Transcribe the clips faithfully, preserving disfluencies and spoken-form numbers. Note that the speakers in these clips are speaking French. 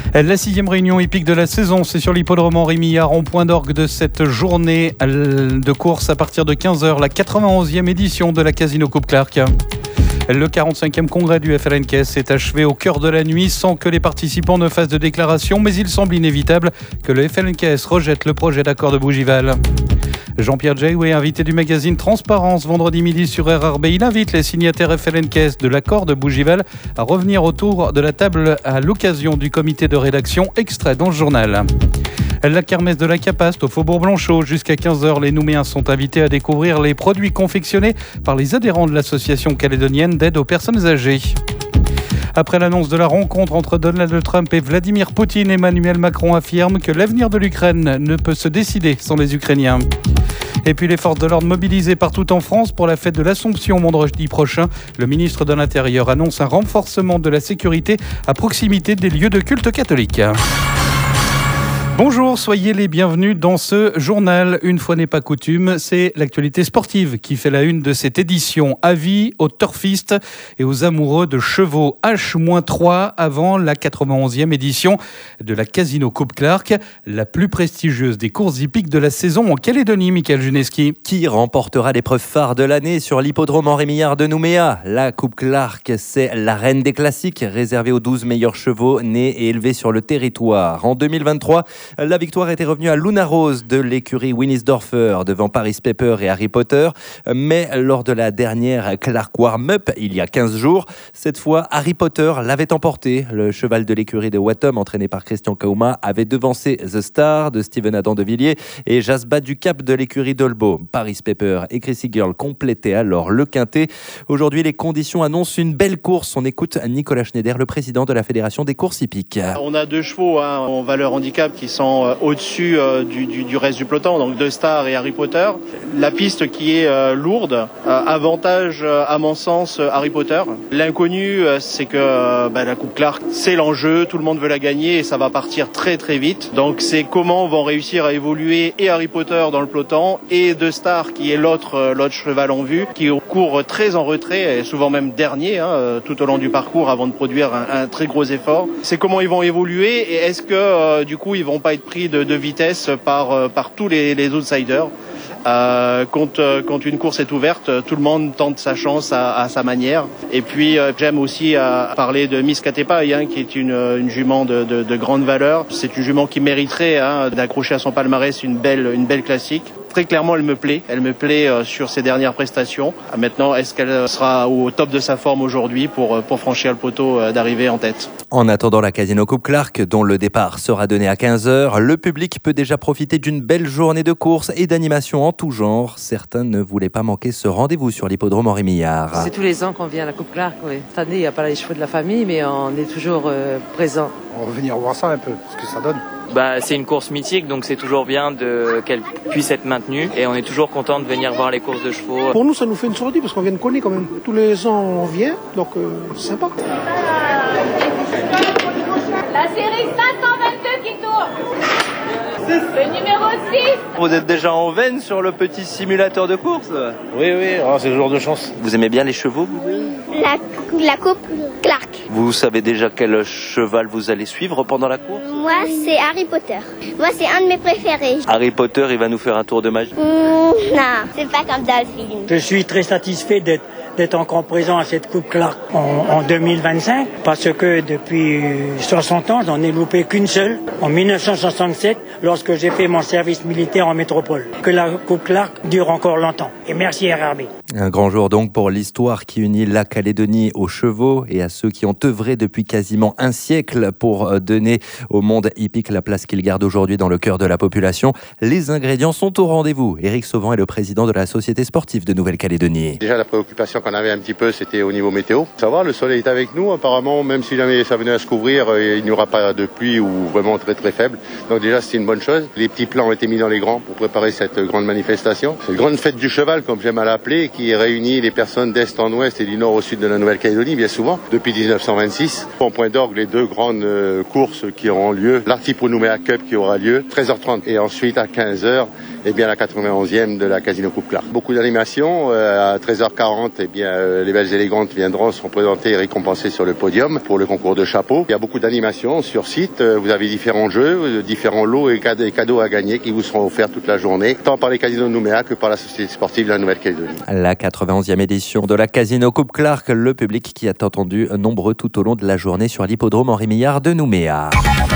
La sixième réunion hippique de la saison, c'est sur l'hippodrome Henri Millard, en point d'orgue de cette journée de course à partir de quinze heures, la quatre-vingt-onzième édition de la Casino Coupe Clark. Le quarante-cinquième congrès du F L N K S s'est achevé au cœur de la nuit sans que les participants ne fassent de déclaration, mais il semble inévitable que le F L N K S rejette le projet d'accord de Bougival. Jean-Pierre Jayoué, invité du magazine Transparence vendredi midi sur R R B, il invite les signataires F L N K S de l'accord de Bougival à revenir autour de la table à l'occasion du comité de rédaction extrait dans le journal. La kermesse de la Capaste au Faubourg Blanchot. Jusqu'à quinze heures, les Nouméens sont invités à découvrir les produits confectionnés par les adhérents de l'association calédonienne d'aide aux personnes âgées. Après l'annonce de la rencontre entre Donald Trump et Vladimir Poutine, Emmanuel Macron affirme que l'avenir de l'Ukraine ne peut se décider sans les Ukrainiens. Et puis les forces de l'ordre mobilisées partout en France pour la fête de l'Assomption vendredi prochain. Le ministre de l'Intérieur annonce un renforcement de la sécurité à proximité des lieux de culte catholiques. Bonjour, soyez les bienvenus dans ce journal. Une fois n'est pas coutume, c'est l'actualité sportive qui fait la une de cette édition. Avis aux turfistes et aux amoureux de chevaux. H trois avant la quatre-vingt-onzième édition de la Casino Coupe Clark, la plus prestigieuse des courses hippiques de la saison en Calédonie, Michael Juneski. Qui remportera l'épreuve phare de l'année sur l'hippodrome Henri Millard de Nouméa? La Coupe Clark, c'est la reine des classiques, réservée aux douze meilleurs chevaux nés et élevés sur le territoire. En deux mille vingt-trois, la victoire était revenue à Luna Rose de l'écurie Winnisdorfer devant Paris Pepper et Harry Potter. Mais lors de la dernière Clark Warm-Up, il y a quinze jours, cette fois, Harry Potter l'avait emporté. Le cheval de l'écurie de Wattom, entraîné par Christian Kauma, avait devancé The Star de Steven Adam de Villiers et Jasba du Cap de l'écurie d'Olbo. Paris Pepper et Chrissy Girl complétaient alors le quintet. Aujourd'hui, les conditions annoncent une belle course. On écoute Nicolas Schneider, le président de la Fédération des courses hippiques. On a deux chevaux hein, en valeur handicap qui sont euh, au-dessus euh, du, du, du reste du peloton, donc The Star et Harry Potter. La piste qui est euh, lourde, euh, avantage euh, à mon sens euh, Harry Potter. L'inconnu, euh, c'est que euh, bah, la Coupe Clark, c'est l'enjeu, tout le monde veut la gagner et ça va partir très très vite. Donc c'est comment vont réussir à évoluer et Harry Potter dans le peloton et The Star qui est l'autre euh, l'autre cheval en vue, qui court très en retrait et souvent même dernier hein, tout au long du parcours avant de produire un, un très gros effort. C'est comment ils vont évoluer et est-ce que euh, du coup ils vont pas être pris de, de vitesse par, euh, par tous les, les outsiders. Euh, quand, euh, quand une course est ouverte, tout le monde tente sa chance à, à sa manière. Et puis euh, j'aime aussi euh, parler de Miss Katepai, hein, qui est une, une jument de, de, de grande valeur. C'est une jument qui mériterait hein, d'accrocher à son palmarès une belle, une belle classique. Très clairement, elle me plaît. Elle me plaît euh, sur ses dernières prestations. Maintenant, est-ce qu'elle sera au top de sa forme aujourd'hui pour, pour franchir le poteau euh, d'arrivée en tête? En attendant la Casino Coupe Clark, dont le départ sera donné à quinze heures, le public peut déjà profiter d'une belle journée de course et d'animation en tout genre. Certains ne voulaient pas manquer ce rendez-vous sur l'hippodrome Henri Millard. C'est tous les ans qu'on vient à la Coupe Clark. Oui. Cette année, il n'y a pas les chevaux de la famille, mais on est toujours euh, présent. On va venir voir ça un peu, ce que ça donne. Bah, c'est une course mythique, donc c'est toujours bien de, qu'elle puisse être maintenue. Et on est toujours content de venir voir les courses de chevaux. Pour nous, ça nous fait une sortie parce qu'on vient de connaître quand même. Tous les ans, on vient, donc euh, c'est sympa. La série cinq cent vingt-deux qui tourne. Le numéro six. Vous êtes déjà en veine sur le petit simulateur de course? Oui, oui, oh, c'est le jour de chance. Vous aimez bien les chevaux, vous? La, la Coupe Clark. Vous savez déjà quel cheval vous allez suivre pendant la course? Moi, c'est Harry Potter. Moi, c'est un de mes préférés. Harry Potter, il va nous faire un tour de magie? Mmh, non, c'est pas comme dans le film. Je suis très satisfait d'être d'être encore présent à cette Coupe Clark en, en deux mille vingt-cinq, parce que depuis soixante ans, j'en ai loupé qu'une seule, en mille neuf cent soixante-sept, lorsque j'ai fait mon service militaire en métropole. Que la Coupe Clark dure encore longtemps. Et merci R R B. Un grand jour donc pour l'histoire qui unit la Calédonie aux chevaux et à ceux qui ont œuvré depuis quasiment un siècle pour donner au monde hippique la place qu'il garde aujourd'hui dans le cœur de la population. Les ingrédients sont au rendez-vous. Éric Sauvant est le président de la Société sportive de Nouvelle-Calédonie. Déjà la préoccupation qu'on avait un petit peu, c'était au niveau météo. Ça va, le soleil est avec nous. Apparemment, même si jamais ça venait à se couvrir, il n'y aura pas de pluie ou vraiment très très faible. Donc déjà, c'est une bonne chose. Les petits plans ont été mis dans les grands pour préparer cette grande manifestation. C'est une grande fête du cheval, comme j'aime à l'appeler, qui réunit les personnes d'est en ouest et du nord au sud de la Nouvelle-Calédonie, bien souvent, depuis dix-neuf cent vingt-six. En point d'orgue, les deux grandes courses qui auront lieu. L'Artipro Nouméa Cup qui aura lieu, treize heures trente. Et ensuite, à quinze heures, eh bien la quatre-vingt-onzième de la Casino Coupe Clark. Beaucoup d'animations. Euh, à treize heures quarante, eh bien euh, les belles élégantes viendront seront présentées et récompensées sur le podium pour le concours de chapeau. Il y a beaucoup d'animations sur site. Euh, vous avez différents jeux, différents lots et cadeaux à gagner qui vous seront offerts toute la journée, tant par les casinos de Nouméa que par la Société sportive de la Nouvelle-Calédonie. La quatre-vingt-onzième édition de la Casino Coupe Clark, le public qui a entendu nombreux tout au long de la journée sur l'hippodrome Henri Millard de Nouméa.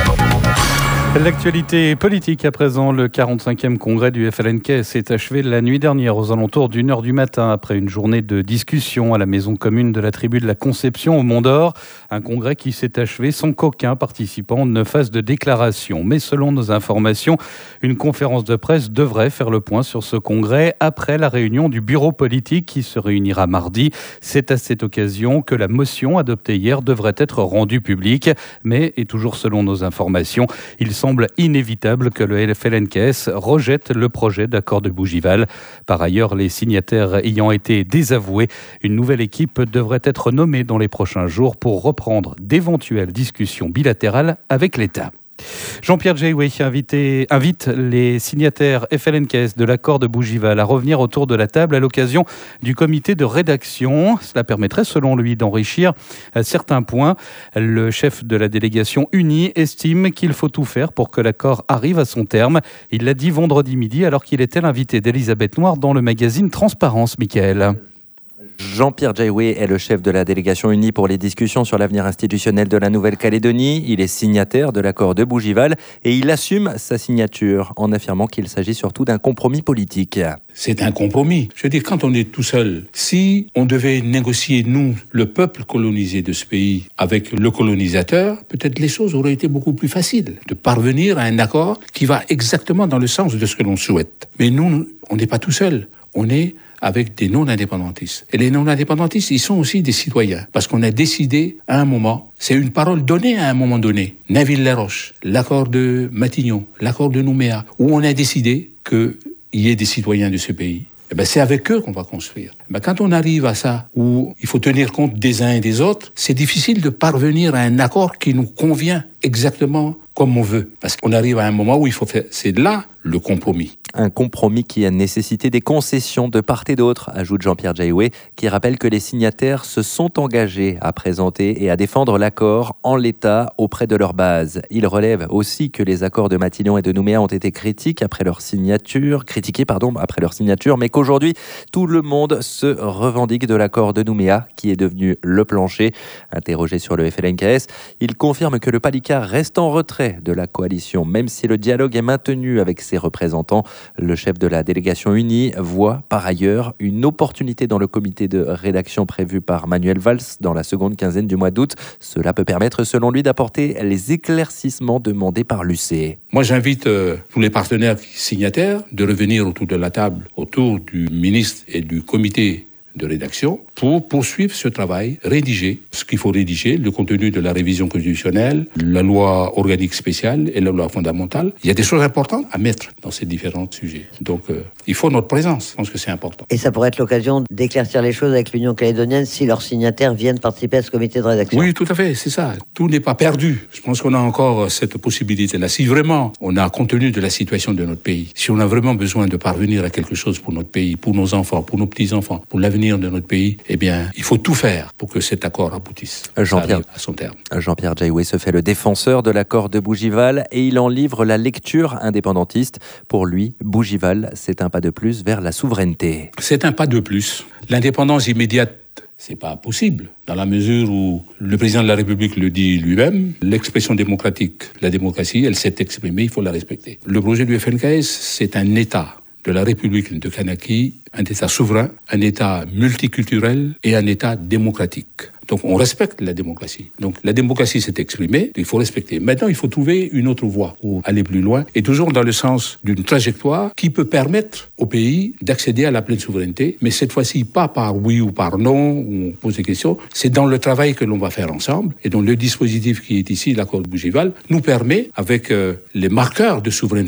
L'actualité politique à présent, le quarante-cinquième congrès du F L N K s'est achevé la nuit dernière aux alentours d'une heure du matin après une journée de discussion à la maison commune de la tribu de la Conception au Mont d'Or. Un congrès qui s'est achevé sans qu'aucun participant ne fasse de déclaration. Mais selon nos informations, une conférence de presse devrait faire le point sur ce congrès après la réunion du bureau politique qui se réunira mardi. C'est à cette occasion que la motion adoptée hier devrait être rendue publique. Mais, et toujours selon nos informations, il semble inévitable que le F L N K S rejette le projet d'accord de Bougival. Par ailleurs, les signataires ayant été désavoués, une nouvelle équipe devrait être nommée dans les prochains jours pour reprendre d'éventuelles discussions bilatérales avec l'État. Jean-Pierre Jayoué invité, invite les signataires F L N K S de l'accord de Bougival à revenir autour de la table à l'occasion du comité de rédaction. Cela permettrait, selon lui, d'enrichir certains points. Le chef de la délégation unie estime qu'il faut tout faire pour que l'accord arrive à son terme. Il l'a dit vendredi midi alors qu'il était l'invité d'Elisabeth Noir dans le magazine Transparence, Michael. Jean-Pierre Jayoué est le chef de la délégation unie pour les discussions sur l'avenir institutionnel de la Nouvelle-Calédonie. Il est signataire de l'accord de Bougival et il assume sa signature en affirmant qu'il s'agit surtout d'un compromis politique. C'est un compromis. Je veux dire, quand on est tout seul, si on devait négocier, nous, le peuple colonisé de ce pays, avec le colonisateur, peut-être les choses auraient été beaucoup plus faciles de parvenir à un accord qui va exactement dans le sens de ce que l'on souhaite. Mais nous, on n'est pas tout seul. On est avec des non-indépendantistes. Et les non-indépendantistes, ils sont aussi des citoyens. Parce qu'on a décidé à un moment, c'est une parole donnée à un moment donné. Nainville-les-Roches, l'accord de Matignon, l'accord de Nouméa, où on a décidé qu'il y ait des citoyens de ce pays. Eh ben, c'est avec eux qu'on va construire. Ben, quand on arrive à ça, où il faut tenir compte des uns et des autres, c'est difficile de parvenir à un accord qui nous convient exactement comme on veut. Parce qu'on arrive à un moment où il faut faire... C'est là le compromis. Un compromis qui a nécessité des concessions de part et d'autre, ajoute Jean-Pierre Jayoué, qui rappelle que les signataires se sont engagés à présenter et à défendre l'accord en l'état auprès de leur base. Il relève aussi que les accords de Matignon et de Nouméa ont été critiques après leur signature, critiqués pardon, après leur signature, mais qu'aujourd'hui, tout le monde se revendique de l'accord de Nouméa, qui est devenu le plancher. Interrogé sur le F L N K S, il confirme que le Palika reste en retrait de la coalition, même si le dialogue est maintenu avec ses représentants. Le chef de la délégation unie voit par ailleurs une opportunité dans le comité de rédaction prévu par Manuel Valls dans la seconde quinzaine du mois d'août. Cela peut permettre, selon lui, d'apporter les éclaircissements demandés par l'U C. Moi, j'invite euh, tous les partenaires signataires de revenir autour de la table, autour du ministre et du comité de rédaction pour poursuivre ce travail, rédiger ce qu'il faut rédiger, le contenu de la révision constitutionnelle, la loi organique spéciale et la loi fondamentale. Il y a des choses importantes à mettre dans ces différents sujets. Donc, euh, il faut notre présence. Je pense que c'est important. Et ça pourrait être l'occasion d'éclaircir les choses avec l'Union calédonienne si leurs signataires viennent participer à ce comité de rédaction. Oui, tout à fait, c'est ça. Tout n'est pas perdu. Je pense qu'on a encore cette possibilité-là. Si vraiment on a compte tenu de la situation de notre pays, si on a vraiment besoin de parvenir à quelque chose pour notre pays, pour nos enfants, pour nos petits-enfants, pour l'avenir de notre pays, eh bien, il faut tout faire pour que cet accord aboutisse Jean-Pierre, à son terme. Jean-Pierre Jayoué se fait le défenseur de l'accord de Bougival et il en livre la lecture indépendantiste. Pour lui, Bougival, c'est un pas de plus vers la souveraineté. C'est un pas de plus. L'indépendance immédiate, c'est pas possible, dans la mesure où le président de la République le dit lui-même, l'expression démocratique, la démocratie, elle s'est exprimée, il faut la respecter. Le projet du F N K S, c'est un État de la République de Kanaki, un État souverain, un État multiculturel et un État démocratique. Donc on respecte la démocratie. Donc la démocratie s'est exprimée, il faut respecter. Maintenant, il faut trouver une autre voie pour aller plus loin, et toujours dans le sens d'une trajectoire qui peut permettre au pays d'accéder à la pleine souveraineté, mais cette fois-ci pas par oui ou par non, où on pose des questions, c'est dans le travail que l'on va faire ensemble, et donc le dispositif qui est ici, l'accord de Bougival, nous permet, avec euh, les marqueurs de souveraineté,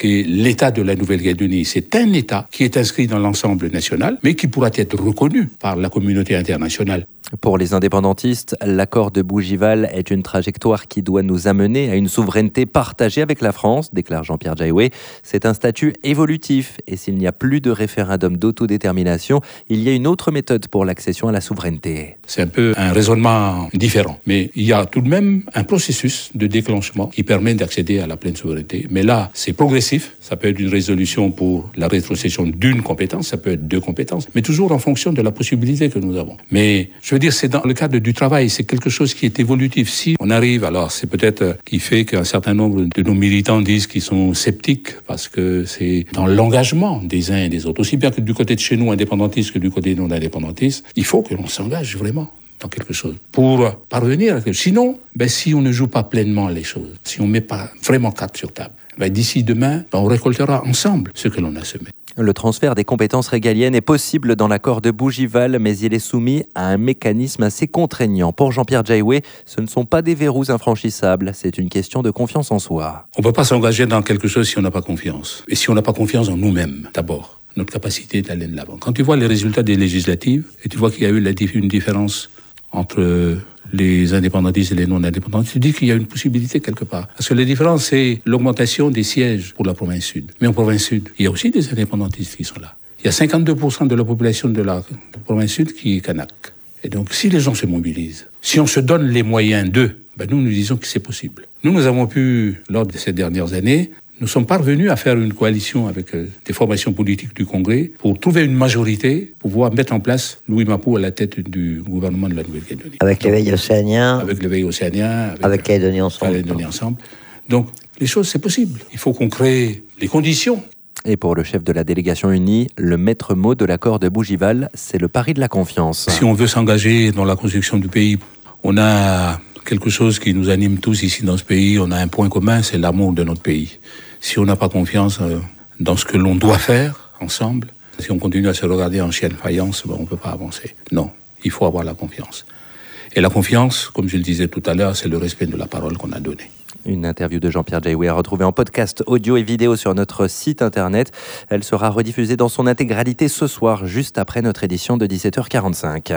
que l'État de la Nouvelle-Calédonie, c'est un État qui est inscrit dans l'ensemble national, mais qui pourra être reconnu par la communauté internationale. Pour les indépendantistes, l'accord de Bougival est une trajectoire qui doit nous amener à une souveraineté partagée avec la France, déclare Jean-Pierre Jaiwe. C'est un statut évolutif et s'il n'y a plus de référendum d'autodétermination, il y a une autre méthode pour l'accession à la souveraineté. C'est un peu un raisonnement différent, mais il y a tout de même un processus de déclenchement qui permet d'accéder à la pleine souveraineté. Mais là, c'est progressif. Ça peut être une résolution pour la rétrocession d'une compétence, ça peut être deux compétences, mais toujours en fonction de la possibilité que nous avons. Mais je veux dire, c'est dans le cadre du travail, c'est quelque chose qui est évolutif. Si on arrive, alors c'est peut-être qui fait qu'un certain nombre de nos militants disent qu'ils sont sceptiques parce que c'est dans l'engagement des uns et des autres, aussi bien que du côté de chez nous indépendantistes que du côté non indépendantistes, il faut que l'on s'engage vraiment dans quelque chose pour parvenir à quelque chose. Sinon, ben, si on ne joue pas pleinement les choses, si on ne met pas vraiment carte sur table, ben, d'ici demain, ben, on récoltera ensemble ce que l'on a semé. Le transfert des compétences régaliennes est possible dans l'accord de Bougival, mais il est soumis à un mécanisme assez contraignant. Pour Jean-Pierre Jaiwe, ce ne sont pas des verrous infranchissables, c'est une question de confiance en soi. On ne peut pas s'engager dans quelque chose si on n'a pas confiance. Et si on n'a pas confiance en nous-mêmes, d'abord, notre capacité d'aller de l'avant. Quand tu vois les résultats des législatives, et tu vois qu'il y a eu une différence entre les indépendantistes et les non-indépendantistes, tu dis qu'il y a une possibilité quelque part. Parce que la différence, c'est l'augmentation des sièges pour la province sud. Mais en province sud, il y a aussi des indépendantistes qui sont là. Il y a cinquante-deux pour cent de la population de la province sud qui est kanak. Et donc, si les gens se mobilisent, si on se donne les moyens d'eux, ben nous, nous disons que c'est possible. Nous, nous avons pu, lors de ces dernières années, nous sommes parvenus à faire une coalition avec euh, des formations politiques du Congrès pour trouver une majorité, pour pouvoir mettre en place Louis Mapou à la tête du gouvernement de la Nouvelle-Calédonie. Avec l'éveil océanien. Avec l'éveil océanien. Avec, avec Calédonie ensemble. Calédonie ensemble. Donc, les choses, c'est possible. Il faut qu'on crée les conditions. Et pour le chef de la délégation unie, le maître mot de l'accord de Bougival, c'est le pari de la confiance. Si on veut s'engager dans la construction du pays, on a quelque chose qui nous anime tous ici dans ce pays. On a un point commun, c'est l'amour de notre pays. Si on n'a pas confiance dans ce que l'on doit faire ensemble, si on continue à se regarder en chien de faïence, ben on ne peut pas avancer. Non, il faut avoir la confiance. Et la confiance, comme je le disais tout à l'heure, c'est le respect de la parole qu'on a donnée. Une interview de Jean-Pierre Jaiwe à retrouver en podcast audio et vidéo sur notre site internet. Elle sera rediffusée dans son intégralité ce soir, juste après notre édition de dix-sept heures quarante-cinq.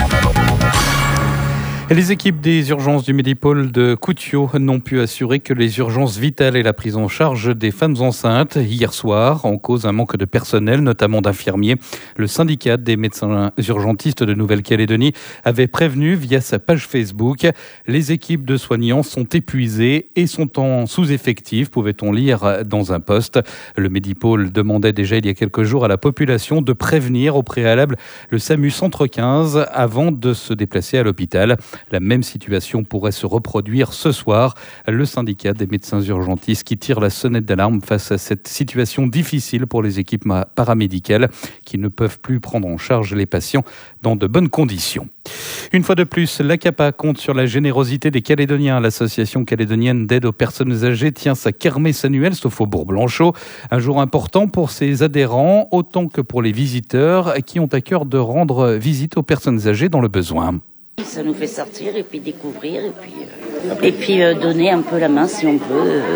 Les équipes des urgences du Médipôle de Koutiaux n'ont pu assurer que les urgences vitales et la prise en charge des femmes enceintes. Hier soir, en cause un manque de personnel, notamment d'infirmiers, le syndicat des médecins urgentistes de Nouvelle-Calédonie avait prévenu via sa page Facebook. Les équipes de soignants sont épuisées et sont en sous-effectif, pouvait-on lire dans un post. Le Médipôle demandait déjà il y a quelques jours à la population de prévenir au préalable le SAMU Centre quinze avant de se déplacer à l'hôpital. La même situation pourrait se reproduire ce soir. Le syndicat des médecins urgentistes qui tire la sonnette d'alarme face à cette situation difficile pour les équipes paramédicales qui ne peuvent plus prendre en charge les patients dans de bonnes conditions. Une fois de plus, l'A C A P A compte sur la générosité des Calédoniens. L'Association calédonienne d'aide aux personnes âgées tient sa kermesse annuelle au Faubourg Blanchot. Un jour important pour ses adhérents, autant que pour les visiteurs qui ont à cœur de rendre visite aux personnes âgées dans le besoin. Ça nous fait sortir et puis découvrir et puis, euh, et puis euh, donner un peu la main si on peut euh,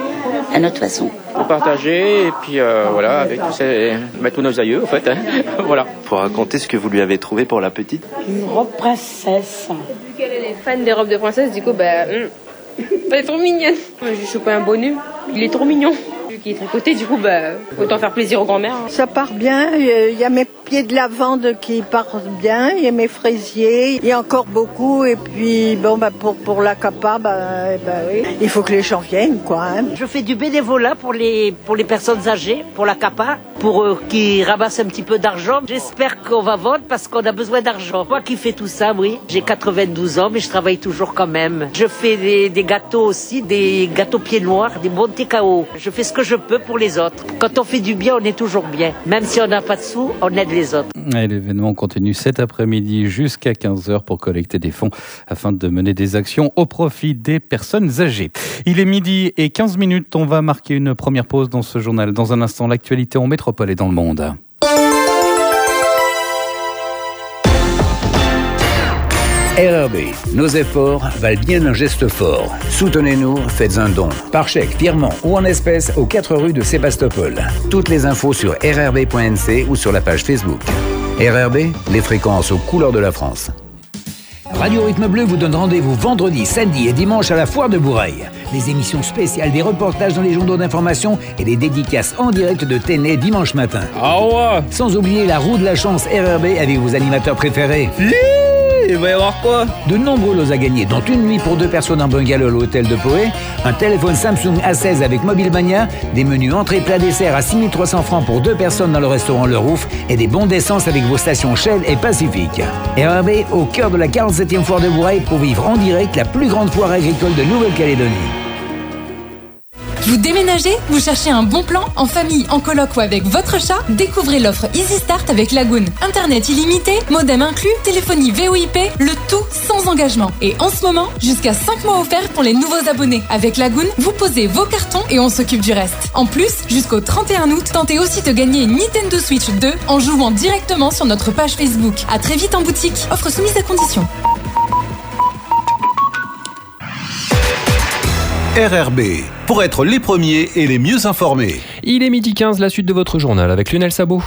à notre façon. Pour partager et puis euh, voilà avec tous, ces, bah, tous nos aïeux en fait. Hein. Voilà. Pour raconter ce que vous lui avez trouvé pour la petite. Une robe princesse. Vu qu'elle est fan des robes de princesse, du coup bah hum, elle est trop mignonne. J'ai chopé un bonnet, il est trop mignon. Vu qu'il est tricoté, du coup bah autant faire plaisir aux grand-mères. Ça part bien, il y a mes pieds de lavande qui partent bien, il y a mes fraisiers, il y a encore beaucoup et puis bon bah pour pour la C A P A, bah, bah oui, il faut que les gens viennent quoi. Hein. Je fais du bénévolat pour les pour les personnes âgées, pour la C A P A, pour euh, qu'ils ramassent un petit peu d'argent. J'espère qu'on va vendre parce qu'on a besoin d'argent. Moi qui fais tout ça, oui, j'ai quatre-vingt-douze ans mais je travaille toujours quand même. Je fais des, des gâteaux aussi, des gâteaux pieds noirs, des Monte Cao. Je fais ce que je peux pour les autres. Quand on fait du bien, on est toujours bien. Même si on n'a pas de sous, on aide les autres. Et l'événement continue cet après-midi jusqu'à quinze heures pour collecter des fonds afin de mener des actions au profit des personnes âgées. Il est midi et quinze minutes. On va marquer une première pause dans ce journal. Dans un instant, l'actualité en métropole et dans le monde. R R B, nos efforts valent bien un geste fort. Soutenez-nous, faites un don. Par chèque, virement ou en espèces aux quatre rues de Sébastopol. Toutes les infos sur r r b point n c ou sur la page Facebook. R R B, les fréquences aux couleurs de la France. Radio Rythme Bleu vous donne rendez-vous vendredi, samedi et dimanche à la Foire de Bourail. Des émissions spéciales, des reportages dans les journaux d'information et des dédicaces en direct de Téné dimanche matin. Ah ouais! Sans oublier la roue de la chance R R B avec vos animateurs préférés. Il va y avoir quoi? De nombreux lots à gagner, dont une nuit pour deux personnes en bungalow à l'hôtel de Poé, un téléphone Samsung A seize avec Mobile Mania, des menus entrée plat dessert à six mille trois cents francs pour deux personnes dans le restaurant Le Rouf et des bons d'essence avec vos stations Shell et Pacifique. R R B au cœur de la quarante-septième foire de Bourail pour vivre en direct la plus grande foire agricole de Nouvelle-Calédonie. Vous déménagez? Vous cherchez un bon plan? En famille, en coloc ou avec votre chat? Découvrez l'offre Easy Start avec Lagoon. Internet illimité, modem inclus, téléphonie V O I P, le tout sans engagement. Et en ce moment, jusqu'à cinq mois offerts pour les nouveaux abonnés. Avec Lagoon, vous posez vos cartons et on s'occupe du reste. En plus, jusqu'au trente et un août, tentez aussi de gagner une Nintendo Switch deux en jouant directement sur notre page Facebook. À très vite en boutique. Offre soumise à condition. R R B, pour être les premiers et les mieux informés. Il est midi quinze, la suite de votre journal avec Lionel Sabot.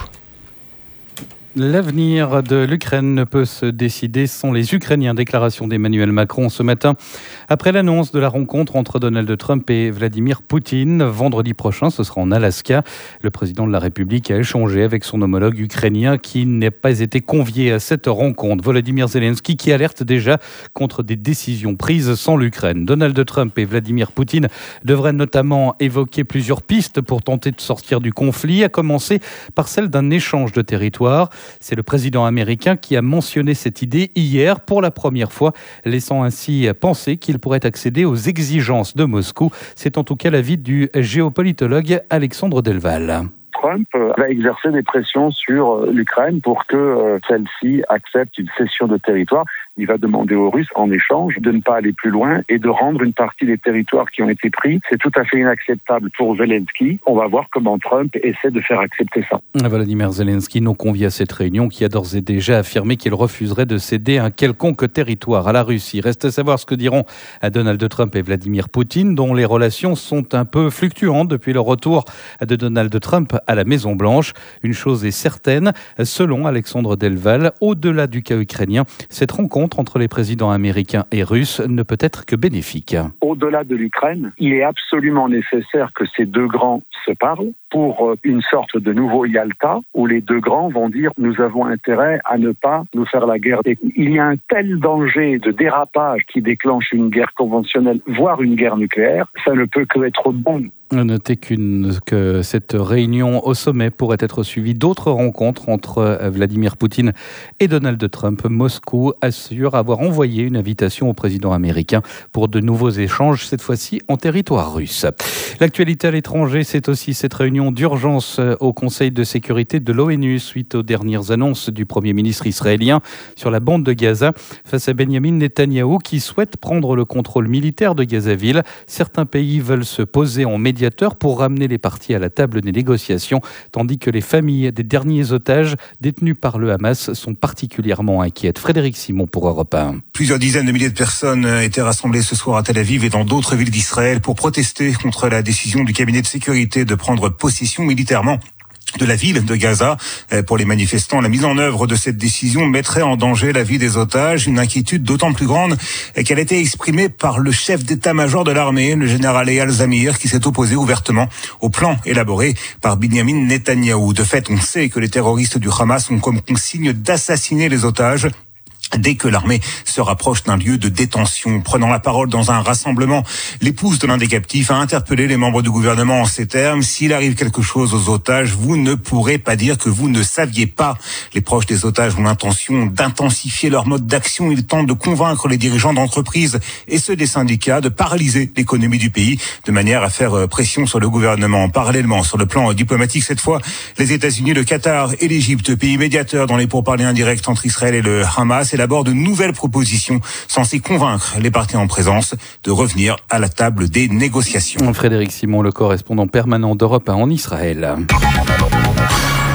L'avenir de l'Ukraine ne peut se décider sans les Ukrainiens. Déclaration d'Emmanuel Macron ce matin après l'annonce de la rencontre entre Donald Trump et Vladimir Poutine. Vendredi prochain, ce sera en Alaska. Le président de la République a échangé avec son homologue ukrainien qui n'a pas été convié à cette rencontre. Volodymyr Zelensky qui alerte déjà contre des décisions prises sans l'Ukraine. Donald Trump et Vladimir Poutine devraient notamment évoquer plusieurs pistes pour tenter de sortir du conflit, à commencer par celle d'un échange de territoire. C'est le président américain qui a mentionné cette idée hier pour la première fois, laissant ainsi penser qu'il pourrait accéder aux exigences de Moscou. C'est en tout cas l'avis du géopolitologue Alexandre Delval. Trump va exercer des pressions sur l'Ukraine pour que celle-ci accepte une cession de territoire. Il va demander aux Russes, en échange, de ne pas aller plus loin et de rendre une partie des territoires qui ont été pris. C'est tout à fait inacceptable pour Zelensky. On va voir comment Trump essaie de faire accepter ça. Vladimir Zelensky, non convié à cette réunion, qui a d'ores et déjà affirmé qu'il refuserait de céder un quelconque territoire à la Russie. Reste à savoir ce que diront Donald Trump et Vladimir Poutine, dont les relations sont un peu fluctuantes depuis le retour de Donald Trump à la Maison-Blanche. Une chose est certaine, selon Alexandre Delval, au-delà du cas ukrainien, cette rencontre entre les présidents américains et russes ne peut être que bénéfique. Au-delà de l'Ukraine, il est absolument nécessaire que ces deux grands se parlent pour une sorte de nouveau Yalta où les deux grands vont dire nous avons intérêt à ne pas nous faire la guerre. Et il y a un tel danger de dérapage qui déclenche une guerre conventionnelle, voire une guerre nucléaire, ça ne peut que être bon. Notez qu'une, que cette réunion au sommet pourrait être suivie d'autres rencontres entre Vladimir Poutine et Donald Trump. Moscou assure avoir envoyé une invitation au président américain pour de nouveaux échanges, cette fois-ci en territoire russe. L'actualité à l'étranger, c'est aussi cette réunion d'urgence au Conseil de sécurité de l'ONU suite aux dernières annonces du Premier ministre israélien sur la bande de Gaza face à Benjamin Netanyahou qui souhaite prendre le contrôle militaire de Gazaville. Certains pays veulent se poser en médiateur pour ramener les parties à la table des négociations, tandis que les familles des derniers otages détenus par le Hamas sont particulièrement inquiètes. Frédéric Simon pour Europe un. Plusieurs dizaines de milliers de personnes étaient rassemblées ce soir à Tel Aviv et dans d'autres villes d'Israël pour protester contre la décision du cabinet de sécurité de prendre possession militairement de la ville de Gaza. Pour les manifestants, la mise en œuvre de cette décision mettrait en danger la vie des otages, une inquiétude d'autant plus grande qu'elle a été exprimée par le chef d'état-major de l'armée, le général Eyal Zamir, qui s'est opposé ouvertement au plan élaboré par Benjamin Netanyahou. De fait, on sait que les terroristes du Hamas ont comme consigne d'assassiner les otages dès que l'armée se rapproche d'un lieu de détention. Prenant la parole dans un rassemblement, l'épouse de l'un des captifs a interpellé les membres du gouvernement en ces termes. S'il arrive quelque chose aux otages, vous ne pourrez pas dire que vous ne saviez pas. Les proches des otages ont l'intention d'intensifier leur mode d'action. Ils tentent de convaincre les dirigeants d'entreprises et ceux des syndicats de paralyser l'économie du pays de manière à faire pression sur le gouvernement. Parallèlement, sur le plan diplomatique, cette fois, les États-Unis, le Qatar et l'Égypte, pays médiateurs dans les pourparlers indirects entre Israël et le Hamas, élaborent de nouvelles propositions censées convaincre les parties en présence de revenir à la table des négociations. Frédéric Simon, le correspondant permanent d'Europe un en Israël.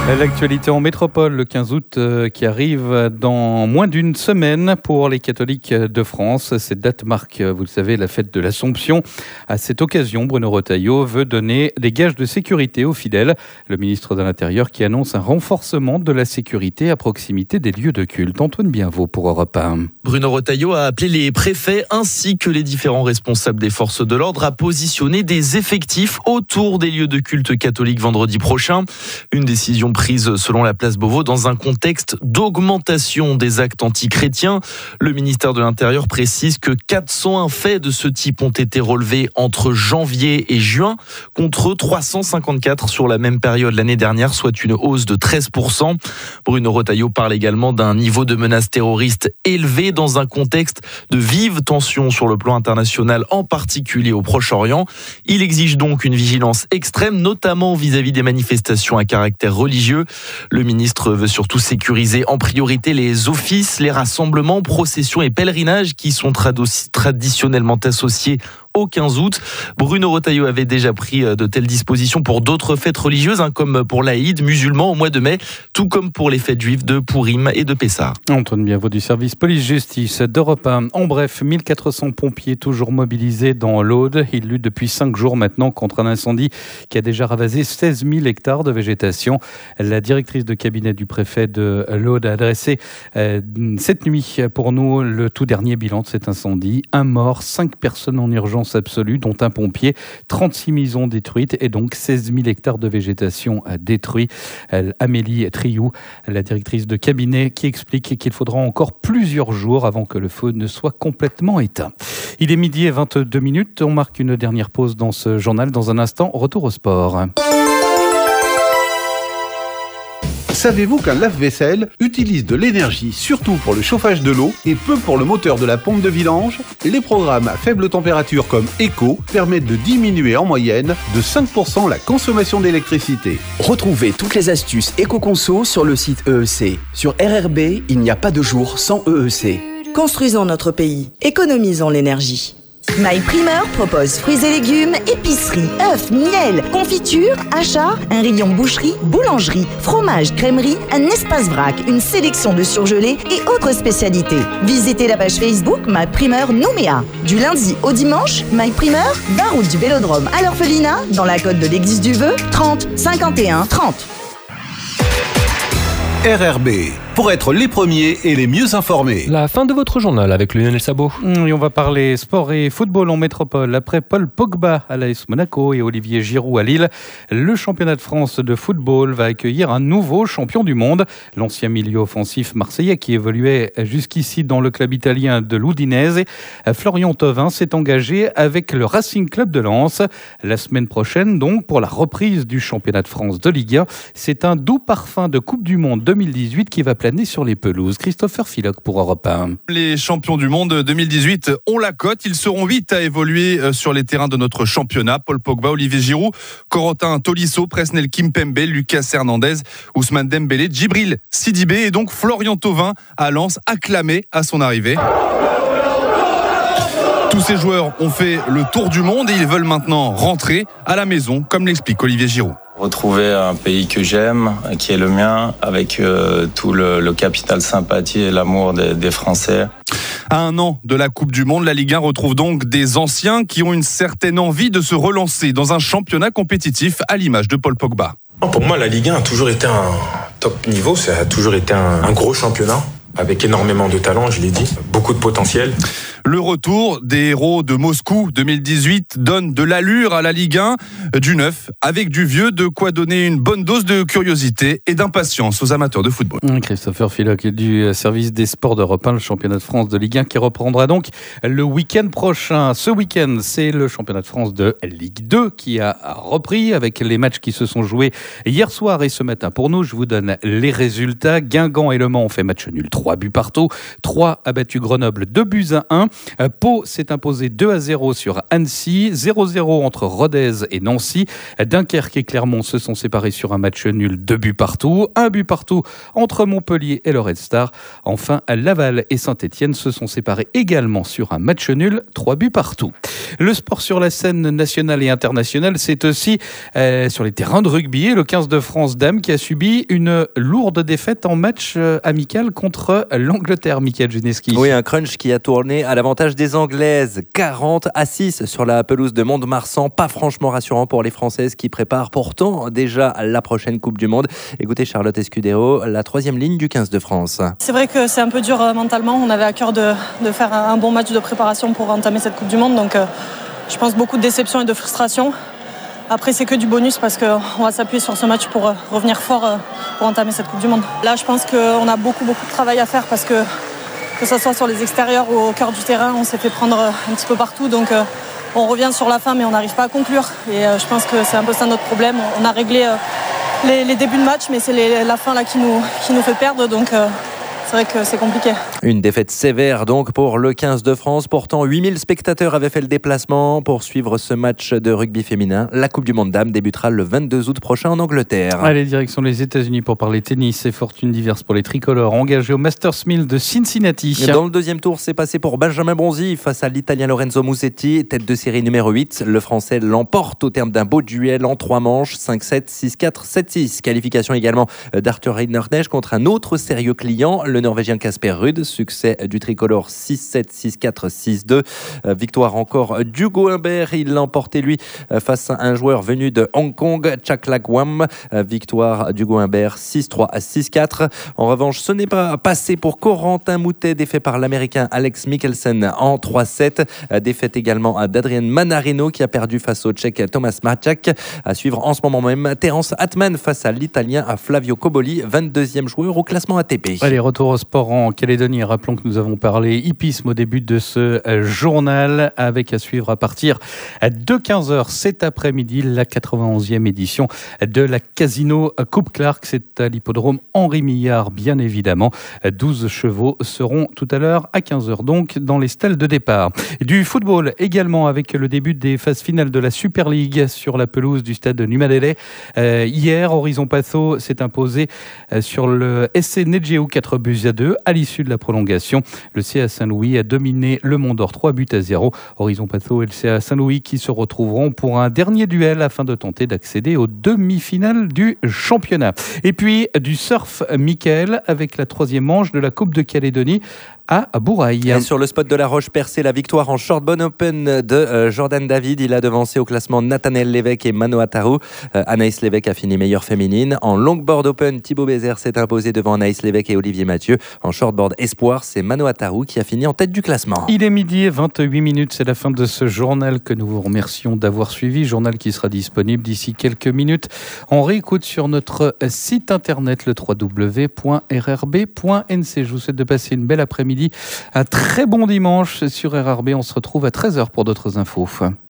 L'actualité en métropole, le quinze août euh, qui arrive dans moins d'une semaine pour les catholiques de France. Cette date marque, vous le savez, la fête de l'Assomption. À cette occasion, Bruno Retailleau veut donner des gages de sécurité aux fidèles. Le ministre de l'Intérieur qui annonce un renforcement de la sécurité à proximité des lieux de culte. Antoine Bienvaux pour Europe un. Bruno Retailleau a appelé les préfets ainsi que les différents responsables des forces de l'ordre à positionner des effectifs autour des lieux de culte catholiques vendredi prochain. Une décision prise selon la place Beauvau dans un contexte d'augmentation des actes antichrétiens. Le ministère de l'Intérieur précise que quatre cent un faits de ce type ont été relevés entre janvier et juin, contre trois cent cinquante-quatre sur la même période l'année dernière, soit une hausse de treize pour cent. Bruno Retailleau parle également d'un niveau de menace terroriste élevé dans un contexte de vives tensions sur le plan international, en particulier au Proche-Orient. Il exige donc une vigilance extrême, notamment vis-à-vis des manifestations à caractère religieux. Le ministre veut surtout sécuriser en priorité les offices, les rassemblements, processions et pèlerinages qui sont trad- traditionnellement associés au quinze août. Bruno Retailleau avait déjà pris de telles dispositions pour d'autres fêtes religieuses, hein, comme pour l'Aïd musulman au mois de mai, tout comme pour les fêtes juives de Pourim et de Pessah. Antoine Bienvaux du service police-justice d'Europe un. En bref, mille quatre cents pompiers toujours mobilisés dans l'Aude. Ils luttent depuis cinq jours maintenant contre un incendie qui a déjà ravasé seize mille hectares de végétation. La directrice de cabinet du préfet de l'Aude a adressé euh, cette nuit pour nous le tout dernier bilan de cet incendie. Un mort, cinq personnes en urgence absolue, dont un pompier, trente-six maisons détruites et donc seize mille hectares de végétation détruits. Amélie Triou, la directrice de cabinet, qui explique qu'il faudra encore plusieurs jours avant que le feu ne soit complètement éteint. Il est midi et vingt-deux minutes. On marque une dernière pause dans ce journal. Dans un instant, retour au sport. Savez-vous qu'un lave-vaisselle utilise de l'énergie surtout pour le chauffage de l'eau et peu pour le moteur de la pompe de vidange? Les programmes à faible température comme Eco permettent de diminuer en moyenne de cinq pour cent la consommation d'électricité. Retrouvez toutes les astuces éco-conso sur le site E E C. Sur R R B, il n'y a pas de jour sans E E C. Construisons notre pays, économisons l'énergie. My Primeur propose fruits et légumes, épicerie, œufs, miel, confiture, achats, un rayon boucherie, boulangerie, fromage, crèmerie, un espace vrac, une sélection de surgelés et autres spécialités. Visitez la page Facebook My Primeur Nouméa. Du lundi au dimanche, My Primeur, vingt route du Vélodrome à l'Orphelinat, dans la côte de l'église du Vœu, trente cinquante et un trente. R R B, pour être les premiers et les mieux informés. La fin de votre journal avec Lionel Sabot. Et on va parler sport et football en métropole. Après Paul Pogba à l'A S Monaco et Olivier Giroud à Lille, le championnat de France de football va accueillir un nouveau champion du monde. L'ancien milieu offensif marseillais qui évoluait jusqu'ici dans le club italien de l'Udinese, Florian Thauvin, s'est engagé avec le Racing Club de Lens. La semaine prochaine, donc, pour la reprise du championnat de France de Ligue un, c'est un doux parfum de Coupe du Monde deux mille dix-huit qui va planer sur les pelouses. Christopher Philoc pour Europe un. Les champions du monde deux mille dix-huit ont la cote. Ils seront huit à évoluer sur les terrains de notre championnat. Paul Pogba, Olivier Giroud, Corentin Tolisso, Presnel Kimpembe, Lucas Hernandez, Ousmane Dembélé, Djibril Sidibé et donc Florian Thauvin à Lens, acclamé à son arrivée. Tous ces joueurs ont fait le tour du monde et ils veulent maintenant rentrer à la maison, comme l'explique Olivier Giroud. Retrouver un pays que j'aime, qui est le mien, avec euh, tout le, le capital sympathie et l'amour des, des Français. À un an de la Coupe du Monde, la Ligue un retrouve donc des anciens qui ont une certaine envie de se relancer dans un championnat compétitif à l'image de Paul Pogba. Pour moi, la Ligue un a toujours été un top niveau, ça a toujours été un, un gros championnat. Avec énormément de talent, je l'ai dit, beaucoup de potentiel. Le retour des héros de Moscou deux mille dix-huit donne de l'allure à la Ligue un, du neuf avec du vieux, de quoi donner une bonne dose de curiosité et d'impatience aux amateurs de football. Christopher Philoc du service des sports d'Europe un, le championnat de France de Ligue un qui reprendra donc le week-end prochain. Ce week-end, c'est le championnat de France de Ligue deux qui a repris avec les matchs qui se sont joués hier soir et ce matin. Pour nous, je vous donne les résultats. Guingamp et Le Mans ont fait match nul, trois buts partout. Troyes a battu Grenoble deux buts à un. Pau s'est imposé deux à zéro sur Annecy, zéro zéro entre Rodez et Nancy. Dunkerque et Clermont se sont séparés sur un match nul, deux buts partout. Un but partout entre Montpellier et le Red Star. Enfin, Laval et Saint-Etienne se sont séparés également sur un match nul, trois buts partout. Le sport sur la scène nationale et internationale, c'est aussi euh, sur les terrains de rugby. Et le quinze de France dames qui a subi une lourde défaite en match euh, amical contre l'Angleterre, Mickaël Juneski. Oui, un crunch qui a tourné à l'avantage des Anglaises. quarante à six sur la pelouse de Mont-de-Marsan. Pas franchement rassurant pour les Françaises qui préparent pourtant déjà la prochaine Coupe du Monde. Écoutez Charlotte Escudero, la troisième ligne du quinze de France. C'est vrai que c'est un peu dur euh, mentalement. On avait à cœur de, de faire un bon match de préparation pour entamer cette Coupe du Monde. Donc euh, je pense beaucoup de déception et de frustration. Après, c'est que du bonus parce qu'on va s'appuyer sur ce match pour euh, revenir fort euh, pour entamer cette Coupe du Monde. Là, je pense qu'on a beaucoup, beaucoup de travail à faire parce que que ce soit sur les extérieurs ou au cœur du terrain, on s'est fait prendre un petit peu partout. Donc euh, on revient sur la fin mais on n'arrive pas à conclure. Et euh, je pense que c'est un peu ça notre problème. On a réglé euh, les, les débuts de match mais c'est les, la fin là qui nous, qui nous fait perdre. Donc euh, c'est vrai que c'est compliqué. Une défaite sévère donc pour le quinze de France. Pourtant, huit mille spectateurs avaient fait le déplacement pour suivre ce match de rugby féminin. La Coupe du Monde dames débutera le vingt-deux août prochain en Angleterre. Allez, direction les États-Unis pour parler tennis et fortune diverse pour les tricolores engagés au Masters mille de Cincinnati. Et dans le deuxième tour, c'est passé pour Benjamin Bonzi face à l'Italien Lorenzo Musetti, tête de série numéro huit. Le Français l'emporte au terme d'un beau duel en trois manches, cinq sept, six quatre, sept six. Qualification également d'Arthur Rinderknecht contre un autre sérieux client, le Norvégien Casper Ruud. Succès du tricolore six sept, six quatre, six deux. Euh, victoire encore d'Hugo Humbert. Il l'a emporté lui euh, face à un joueur venu de Hong Kong, Chaklagwam. Euh, victoire d'Hugo Humbert six trois à six quatre. En revanche, ce n'est pas passé pour Corentin Moutet, défait par l'Américain Alex Mikkelsen en trois sept. Euh, défaite également d'Adrien Manarino qui a perdu face au Tchèque Thomas Maček. À suivre en ce moment même, Terence Atman face à l'Italien Flavio Coboli, vingt-deuxième joueur au classement A T P. Allez, retour au sport en Calédonie. Rappelons que nous avons parlé hippisme au début de ce journal, avec à suivre à partir de quinze heures cet après-midi la quatre-vingt-onzième édition de la Casino Coupe Clark. C'est à l'hippodrome Henri Millard, bien évidemment. douze chevaux seront tout à l'heure à quinze heures donc dans les stalles de départ. Du football également avec le début des phases finales de la Super League sur la pelouse du stade de Numadele. Euh, hier, Horizon Patho s'est imposé sur le S C Nedjéou quatre buts à deux à l'issue de la prolongation. Le C A Saint-Louis a dominé le Mont d'Or trois buts à zéro. Horizon Patho et le C A Saint-Louis qui se retrouveront pour un dernier duel afin de tenter d'accéder aux demi-finales du championnat. Et puis du surf, Mickaël, avec la troisième manche de la Coupe de Calédonie à Bourail. Et sur le spot de la Roche-Percée, la victoire en Shortbone Open de euh, Jordan David. Il a devancé au classement Nathanaël Lévesque et Manoa Tarou. Euh, Anaïs Lévesque a fini meilleure féminine. En Longboard Open, Thibaut Bézère s'est imposé devant Anaïs Lévesque et Olivier Mathieu. En Shortboard Espoir, c'est Manoa Tarou qui a fini en tête du classement. Il est midi et vingt-huit minutes, c'est la fin de ce journal que nous vous remercions d'avoir suivi. Journal qui sera disponible d'ici quelques minutes. On réécoute sur notre site internet le w w w point r r b point n c. Je vous souhaite de passer une belle après-midi. Un très bon dimanche sur R R B. On se retrouve à treize heures pour d'autres infos.